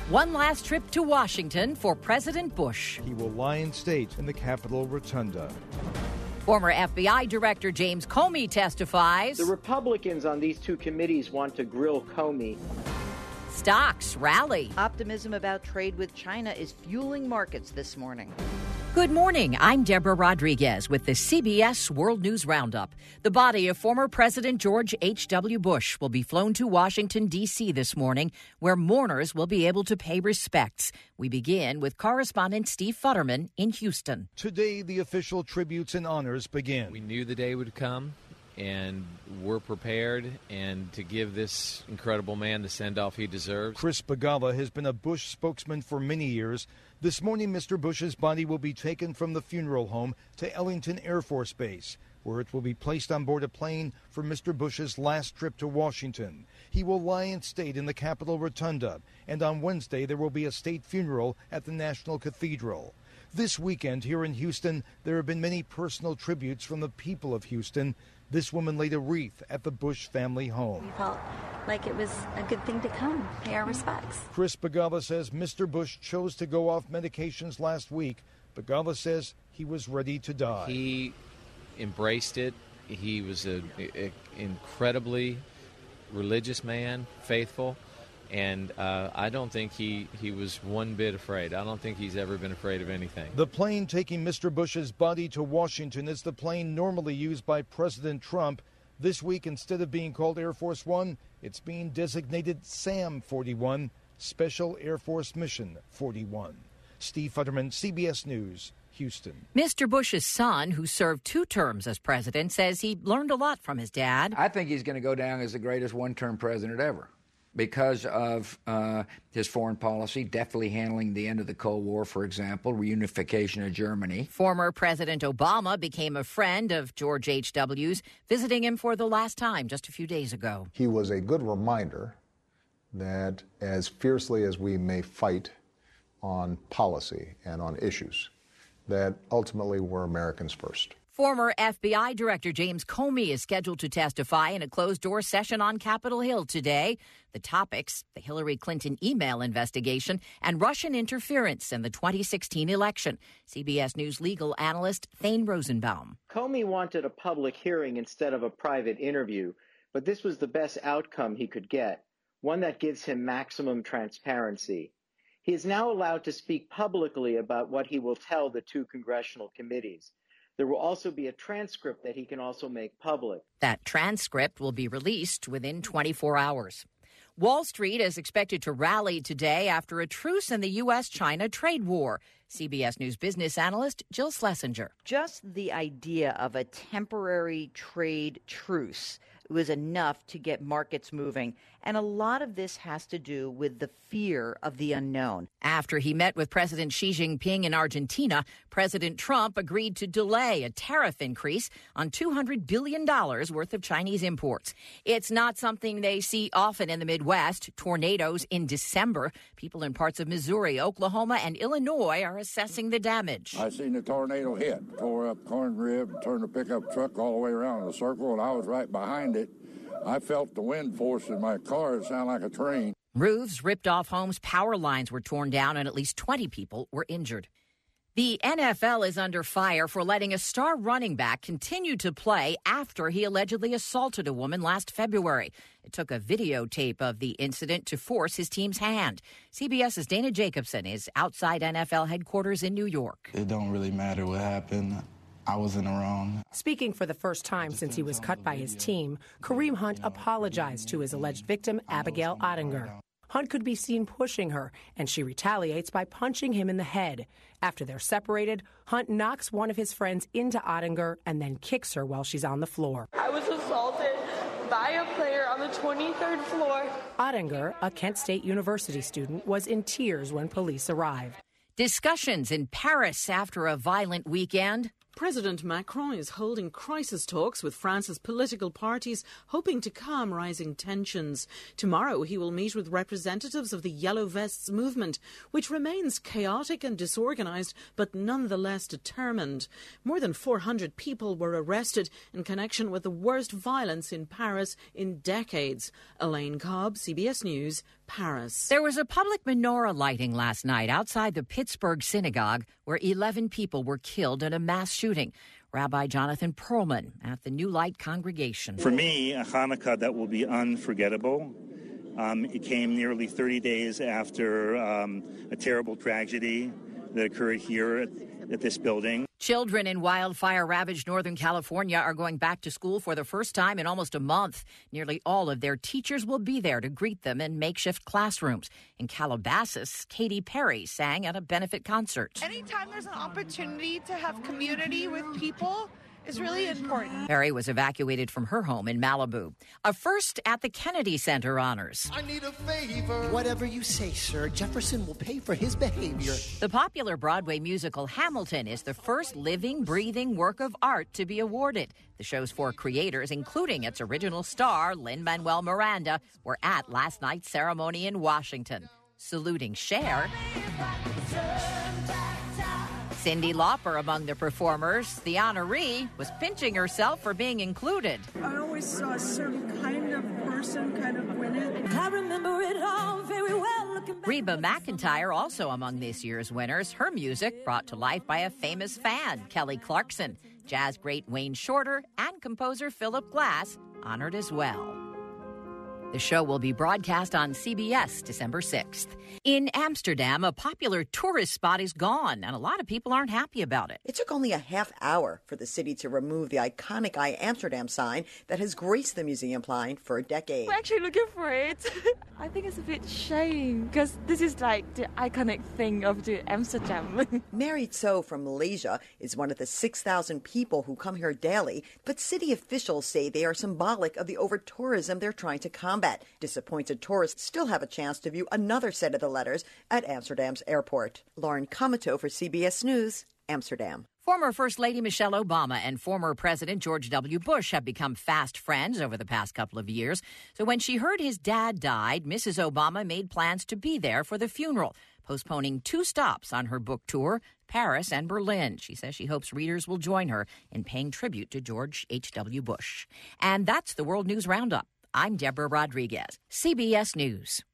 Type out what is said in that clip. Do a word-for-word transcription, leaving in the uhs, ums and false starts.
One last trip to Washington for President Bush. He will lie in state in the Capitol Rotunda. Former F B I Director James Comey testifies. The Republicans on these two committees want to grill Comey. Stocks rally. Optimism about trade with China is fueling markets this morning. Good morning. I'm Deborah Rodriguez with the C B S World News Roundup. The body of former President George H W. Bush will be flown to Washington, D C this morning, where mourners will be able to pay respects. We begin with correspondent Steve Futterman in Houston. Today, the official tributes and honors begin. We knew the day would come, and we're prepared and to give this incredible man the send-off he deserves. Chris Begala has been a Bush spokesman for many years. This morning, Mister Bush's body will be taken from the funeral home to Ellington Air Force Base, where it will be placed on board a plane for Mister Bush's last trip to Washington. He will lie in state in the Capitol Rotunda, and on Wednesday there will be a state funeral at the National Cathedral. This weekend here in Houston, there have been many personal tributes from the people of Houston. This woman laid a wreath at the Bush family home. We felt like it was a good thing to come, pay our respects. Chris Begala says Mister Bush chose to go off medications last week. Begala says he was ready to die. He embraced it. He was an incredibly religious man, faithful. And uh, I don't think he, he was one bit afraid. I don't think he's ever been afraid of anything. The plane taking Mister Bush's body to Washington is the plane normally used by President Trump. This week, instead of being called Air Force One, it's being designated SAM forty-one, Special Air Force Mission forty-one. Steve Futterman, C B S News, Houston. Mister Bush's son, who served two terms as president, says he learned a lot from his dad. I think he's going to go down as the greatest one-term president ever, because of uh, his foreign policy, deftly handling the end of the Cold War, for example, reunification of Germany. Former President Obama became a friend of George H W's, visiting him for the last time just a few days ago. He was a good reminder that as fiercely as we may fight on policy and on issues, that ultimately we're Americans first. Former F B I Director James Comey is scheduled to testify in a closed-door session on Capitol Hill today. The topics, the Hillary Clinton email investigation and Russian interference in the twenty sixteen election. C B S News legal analyst Thane Rosenbaum. Comey wanted a public hearing instead of a private interview, but this was the best outcome he could get, one that gives him maximum transparency. He is now allowed to speak publicly about what he will tell the two congressional committees. There will also be a transcript that he can also make public. That transcript will be released within twenty-four hours. Wall Street is expected to rally today after a truce in the U S China trade war. C B S News business analyst Jill Schlesinger. Just the idea of a temporary trade truce was enough to get markets moving. And a lot of this has to do with the fear of the unknown. After he met with President Xi Jinping in Argentina, President Trump agreed to delay a tariff increase on two hundred billion dollars worth of Chinese imports. It's not something they see often in the Midwest. Tornadoes in December. People in parts of Missouri, Oklahoma, and Illinois are assessing the damage. I seen the tornado hit, tore up corn rib, turned the pickup truck all the way around in a circle, and I was right behind it. I felt the wind force in my car. It sounded like a train. Roofs ripped off homes, power lines were torn down, and at least twenty people were injured. The N F L is under fire for letting a star running back continue to play after he allegedly assaulted a woman last February. It took a videotape of the incident to force his team's hand. CBS's Dana Jacobson is outside N F L headquarters in New York. It don't really matter what happened. I was in the wrong. Speaking for the first time since he was cut by his team, Kareem Hunt apologized to his alleged victim, Abigail Ottinger. Hunt could be seen pushing her, and she retaliates by punching him in the head. After they're separated, Hunt knocks one of his friends into Ottinger and then kicks her while she's on the floor. I was assaulted by a player on the twenty-third floor. Ottinger, a Kent State University student, was in tears when police arrived. Discussions in Paris after a violent weekend. President Macron is holding crisis talks with France's political parties, hoping to calm rising tensions. Tomorrow he will meet with representatives of the Yellow Vests movement, which remains chaotic and disorganized, but nonetheless determined. More than four hundred people were arrested in connection with the worst violence in Paris in decades. Elaine Cobb, C B S News, Paris. There was a public menorah lighting last night outside the Pittsburgh synagogue where eleven people were killed in a mass shooting. Rabbi Jonathan Perlman at the New Light congregation. For me, a Hanukkah that will be unforgettable. Um, it came nearly thirty days after um, a terrible tragedy that occurred here at, at this building. Children in wildfire-ravaged Northern California are going back to school for the first time in almost a month. Nearly all of their teachers will be there to greet them in makeshift classrooms. In Calabasas, Katy Perry sang at a benefit concert. Anytime there's an opportunity to have community with people is really important. Perry was evacuated from her home in Malibu. A first at the Kennedy Center honors. I need a favor. Whatever you say, sir, Jefferson will pay for his behavior. The popular Broadway musical Hamilton is the first living, breathing work of art to be awarded. The show's four creators, including its original star, Lin-Manuel Miranda, were at last night's ceremony in Washington. Saluting Cher, Cyndi Lauper among the performers. The honoree was pinching herself for being included. I always saw a certain kind of person kind of win it. I remember it all very well. Looking back. Reba McEntire also among this year's winners. Her music brought to life by a famous fan, Kelly Clarkson. Jazz great Wayne Shorter and composer Philip Glass honored as well. The show will be broadcast on C B S December sixth. In Amsterdam, a popular tourist spot is gone, and a lot of people aren't happy about it. It took only a half hour for the city to remove the iconic I Amsterdam sign that has graced the museum line for a decade. We're actually looking for it. I think it's a bit shame because this is like the iconic thing of the Amsterdam. Mary Tso from Malaysia is one of the six thousand people who come here daily, but city officials say they are symbolic of the over-tourism they're trying to combat. Disappointed tourists still have a chance to view another set of the letters at Amsterdam's airport. Lauren Comato for C B S News, Amsterdam. Former First Lady Michelle Obama and former President George W. Bush have become fast friends over the past couple of years. So when she heard his dad died, Missus Obama made plans to be there for the funeral, postponing two stops on her book tour, Paris and Berlin. She says she hopes readers will join her in paying tribute to George H W. Bush. And that's the World News Roundup. I'm Deborah Rodriguez, C B S News.